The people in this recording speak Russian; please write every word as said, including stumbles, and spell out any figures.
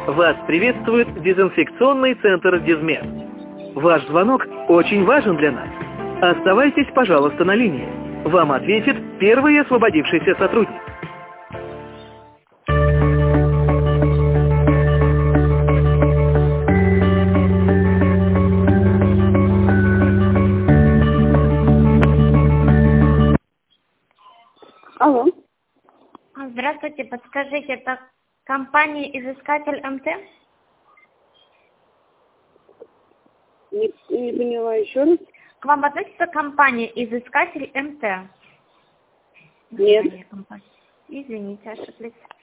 Вас приветствует дезинфекционный центр «Дезмет». Ваш звонок очень важен для нас. Оставайтесь, пожалуйста, на линии. Вам ответит первый освободившийся сотрудник. Алло. Здравствуйте, подскажите, это компания «Изыскатель МТ»? Не, не поняла еще раз. К вам относится компания «Изыскатель МТ»? Нет. Извините, ошиблись.